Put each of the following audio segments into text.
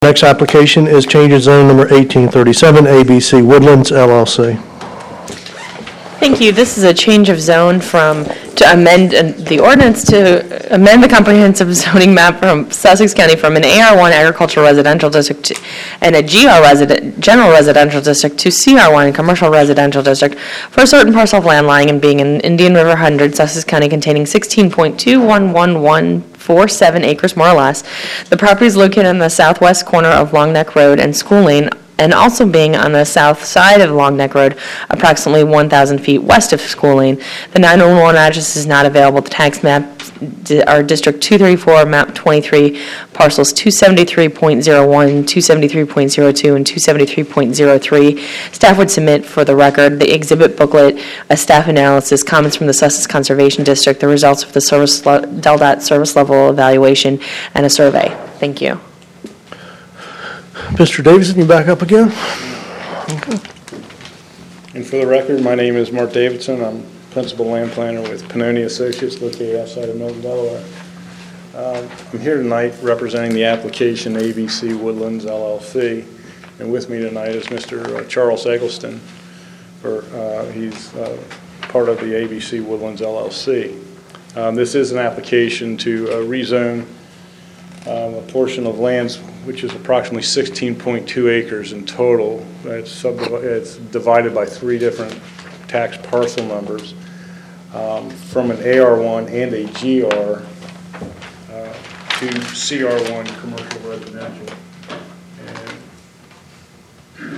Next application is change of zone number 1837, ABC Woodlands LLC. Thank you. This is a change of zone to amend the ordinance to amend the comprehensive zoning map from Sussex County from an AR1 agricultural residential district and a general residential district to CR1 commercial residential district for a certain parcel of land lying and being in Indian River 100, Sussex County, containing 16.211147 acres more or less. The property is located on the southwest corner of Long Neck Road and School Lane, and also being on the south side of Long Neck Road, approximately 1,000 feet west of School Lane. The 911 address is not available. The tax map are District 234, Map 23, parcels 273.01, 273.02, and 273.03. Staff would submit for the record the exhibit booklet, a staff analysis, comments from the Sussex Conservation District, the results of the DELDOT service level evaluation, and a survey. Thank you. Mr. Davidson, you back up again? Okay. And for the record, my name is Mark Davidson. I'm Principal Land Planner with Pannoni Associates located outside of Milton, Delaware. I'm here tonight representing the application ABC Woodlands LLC. And with me tonight is Mr. Charles Eggleston. He's part of the ABC Woodlands LLC. This is an application to rezone a portion of lands which is approximately 16.2 acres in total. It's divided by 3 different tax parcel numbers from an AR1 and a GR to CR1 commercial residential. And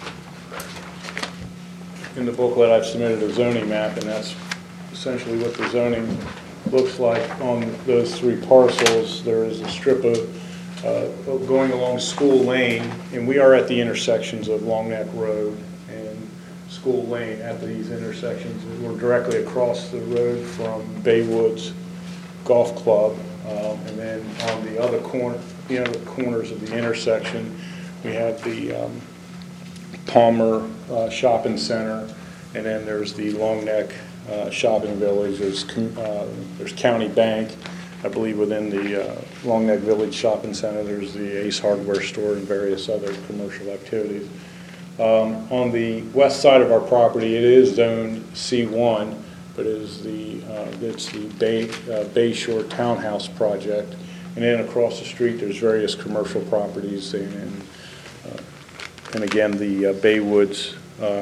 in the booklet I've submitted a zoning map, and that's essentially what the zoning looks like on those 3 parcels. There is a strip of going along School Lane, and we are at the intersections of Long Neck Road and School Lane. At these intersections, we're directly across the road from Baywoods Golf Club, and then on the other corners of the intersection, we have the Palmer Shopping Center, and then there's the Long Neck Shopping Village. There's County Bank. I believe within the Long Neck Village Shopping Center, there's the Ace Hardware Store and various other commercial activities. On the west side of our property, it is zoned C1, but it's the Bayshore Townhouse project. And then across the street, there's various commercial properties, and again, the Baywoods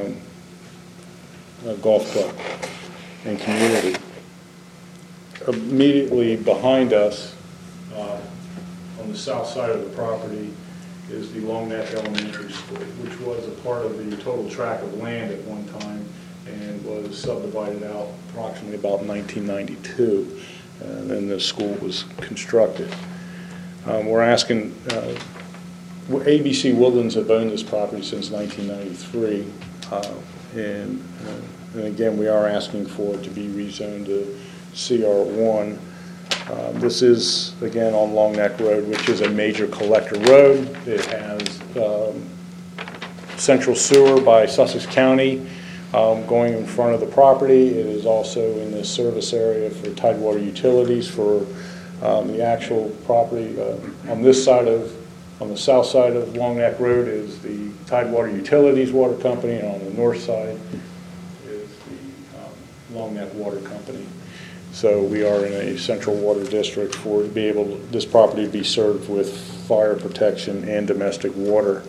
Golf Club and community. Immediately behind us, on the south side of the property, is the Long Neck Elementary School, which was a part of the total tract of land at one time and was subdivided out approximately about 1992, and then the school was constructed. We're asking, ABC Woodlands have owned this property since 1993, and again, we are asking for it to be rezoned to CR1. This is, again, on Long Neck Road, which is a major collector road. It has central sewer by Sussex County going in front of the property. It is also in the service area for Tidewater Utilities for the actual property. On the south side of Long Neck Road is the Tidewater Utilities Water Company, and on the north side is the Long Neck Water Company. So we are in a central water district for this property to be served with fire protection and domestic water.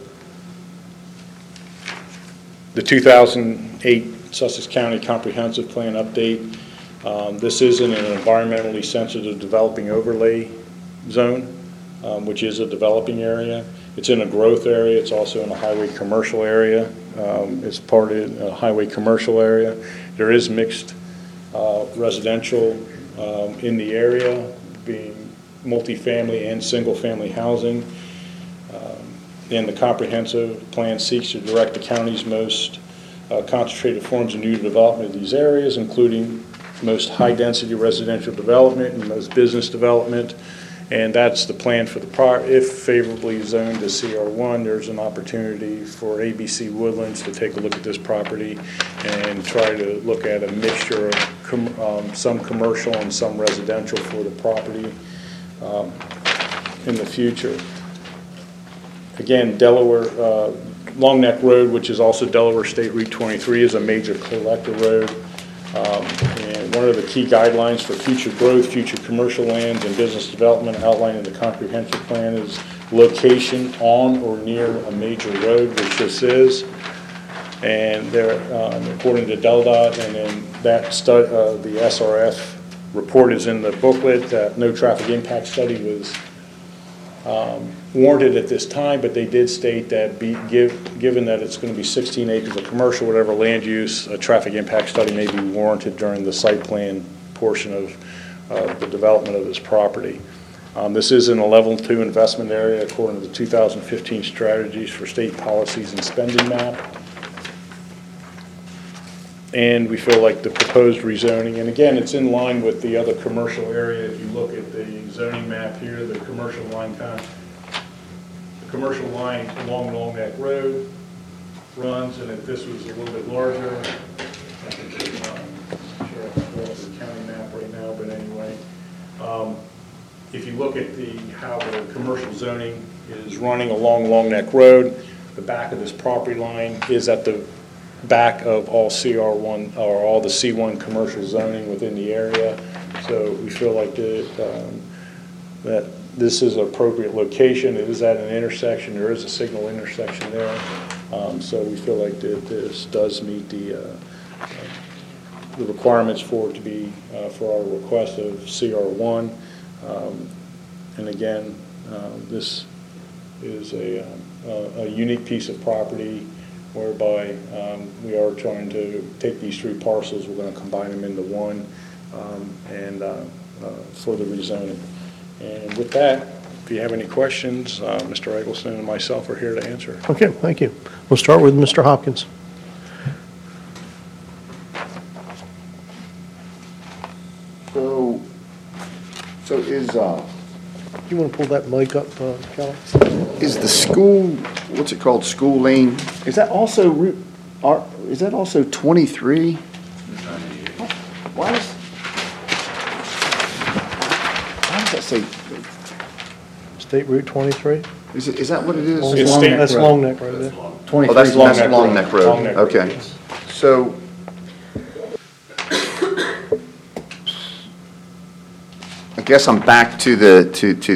The 2008 Sussex County Comprehensive Plan update. This is in an environmentally sensitive developing overlay zone, which is a developing area. It's in a growth area. It's also in a highway commercial area. It's part of a highway commercial area. There is mixed residential in the area, being multifamily and single-family housing. And the comprehensive plan seeks to direct the county's most concentrated forms of new development of these areas, including most high-density residential development and most business development. And that's the plan for the if favorably zoned to CR1, there's an opportunity for ABC Woodlands to take a look at this property and try to look at a mixture of some commercial and some residential for the property in the future. Again, Delaware, Long Neck Road, which is also Delaware State Route 23, is a major collector road. And one of the key guidelines for future growth, future commercial lands, and business development outlined in the comprehensive plan is location on or near a major road, which this is. And there, according to DelDOT, and then that the SRF report is in the booklet, that no traffic impact study was warranted at this time, but they did state that given that it's going to be 16 acres of commercial, whatever land use, a traffic impact study may be warranted during the site plan portion of the development of this property. This is in a level 2 investment area according to the 2015 strategies for state policies and spending map. And we feel like the proposed rezoning, and again, it's in line with the other commercial area. If you look at the zoning map here, the commercial line along Long Neck Road runs, and if this was a little bit larger, I can sure I can pull up the county map right now, but anyway. If you look at how the commercial zoning is running along Long Neck Road, the back of this property line is at the back of all CR1 or all the C1 commercial zoning within the area. So we feel like that this is an appropriate location. It is at an intersection. There is a signal intersection there. So we feel like that this does meet the requirements for it to be for our request of CR1. And again, this is a unique piece of property whereby we are trying to take these 3 parcels, we're going to combine them into one, and for the rezoning. And with that, if you have any questions, Mr. Eggleston and myself are here to answer. Okay, thank you. We'll start with Mr. Hopkins. So is You want to pull that mic up, Kelly? is the school, what's it called, school lane, is that also route, is that also 23? Why does that say, State Route 23? is that what it is? It's State- That's Long Neck right there. Oh, that's Long Neck Road. Long Neck Road, Okay. yes. So, I guess I'm back to the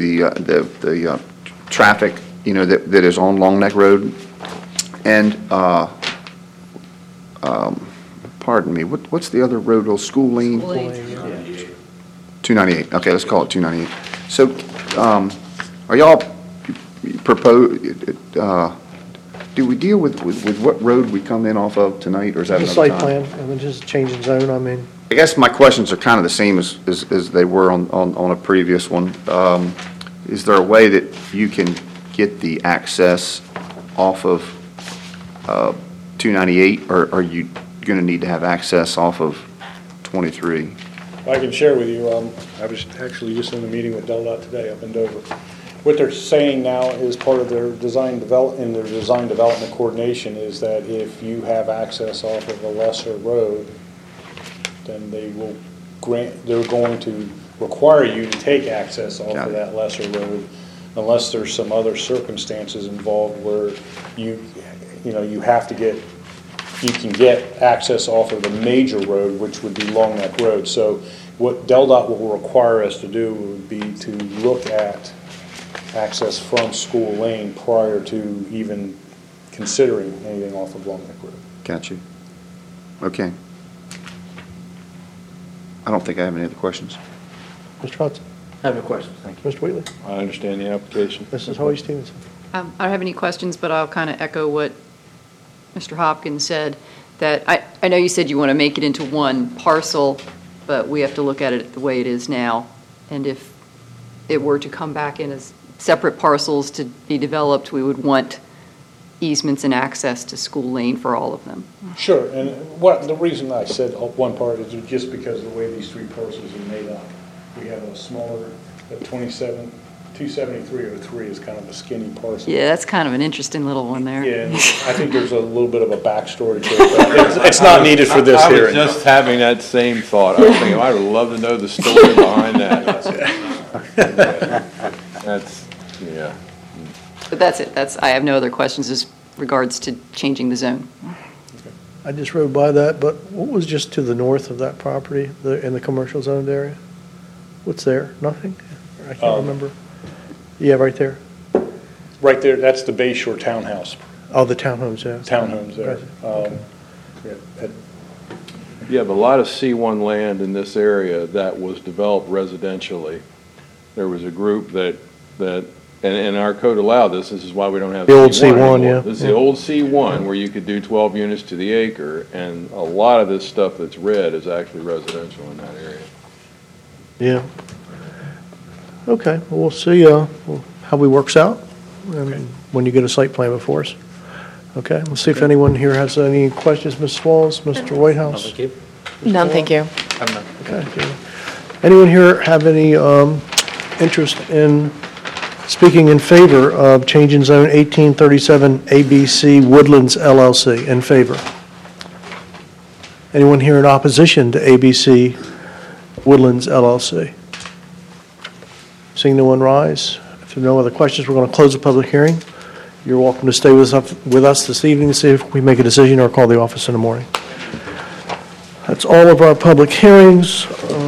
traffic, that is on Long Neck Road. And, pardon me, what's the other road, school lane? 298, okay, let's call it 298. So, are y'all propose, do we deal with what road we come in off of tonight, or is that The another site time? plan, and then just changing zone, I mean, I guess my questions are kind of the same as they were on a previous one. Is there a way that you can get the access off of 298, or are you going to need to have access off of 23? I can share with you, I was actually just in a meeting with DelDOT today up in Dover. What they're saying now is part of their design development coordination is that if you have access off of a lesser road, then they're going to require you to take access off of that lesser road unless there's some other circumstances involved where you can get access off of the major road, which would be Long Neck Road. So what DelDOT will require us to do would be to look at access from School Lane prior to even considering anything off of Long Neck Road. Got you. Okay. I don't think I have any other questions. Mr. Hudson, I have no questions, thank you. Mr. Wheatley, I understand the application. Mrs. Hoy Stevenson. I don't have any questions, but I'll kind of echo what Mr. Hopkins said, that I know you said you want to make it into one parcel, but we have to look at it the way it is now. And if it were to come back in as separate parcels to be developed, we would want easements and access to School Lane for all of them. Sure, and the reason I said one part is just because of the way these 3 parcels are made up. We have a smaller, 27303 is kind of a skinny parcel. Yeah, that's kind of an interesting little one there. Yeah, and I think there's a little bit of a backstory to it, but it's not needed for this I was hearing. just having that same thought. I was thinking, I would love to know the story behind that. That's, yeah. But that's it. I have no other questions as regards to changing the zone. I just rode by that, but what was just to the north of that property, in the commercial zoned area? What's there? Nothing? I can't remember. Yeah, right there. Right there, that's the Bay Shore Townhouse, Oh, the townhomes, yeah. townhomes there. You have a lot of C1 land in this area that was developed residentially. There was a group and our code allowed this is why we don't have The old C1 C1, anymore. yeah. This is the old C1 where you could do 12 units to the acre, and a lot of this stuff that's red is actually residential in that area. Yeah. Okay, well, we'll see how it works out and when you get a site plan before us. Okay, we'll see if anyone here has any questions. Ms. Walls, Mr. Whitehouse? None, thank you. Okay. Anyone here have any interest in speaking in favor of changing zone 1837 ABC Woodlands LLC? In favor? Anyone here in opposition to ABC Woodlands LLC? Seeing no one rise, if there are no other questions, we're going to close the public hearing. You're welcome to stay with us this evening to see if we make a decision or call the office in the morning. That's all of our public hearings.